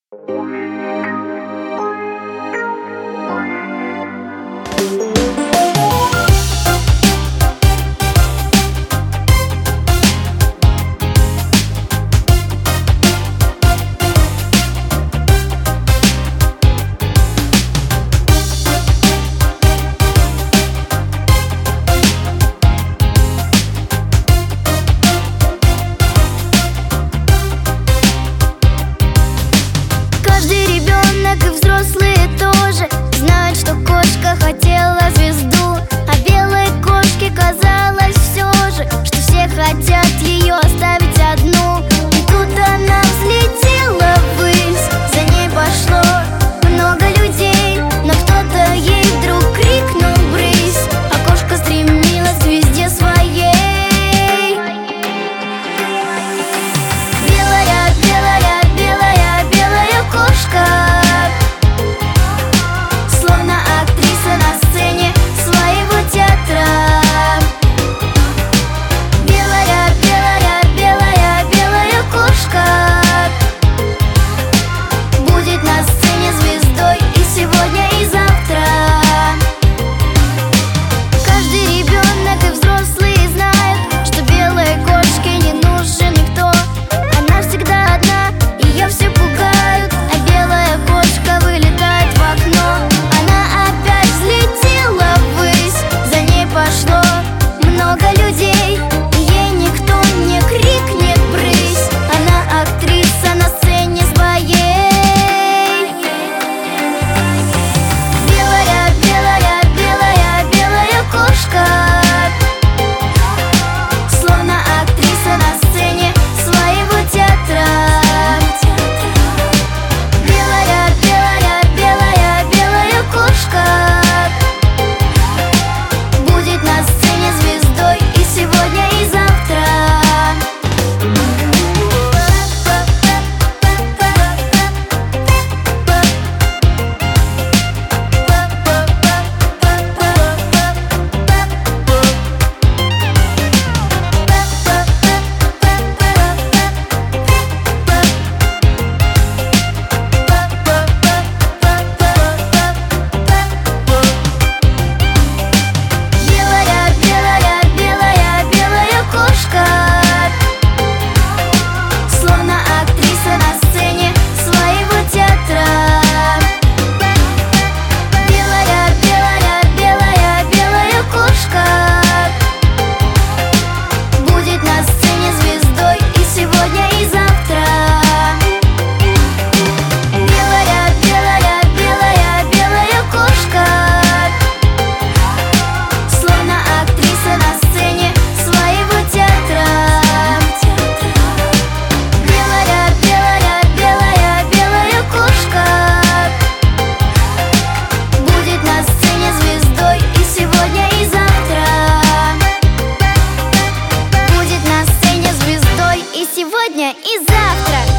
И взрослые тоже знают, что кошка хотела звезду, а белой кошке казалось все же, что все хотят ее оставить одну. И тут она взлетела ввысь, за ней пошло много людей, но кто-то ей вдруг крикнул «брысь!», а кошка стремилась к звезде своей. Белая, белая, белая, белая кошка, сегодня и завтра.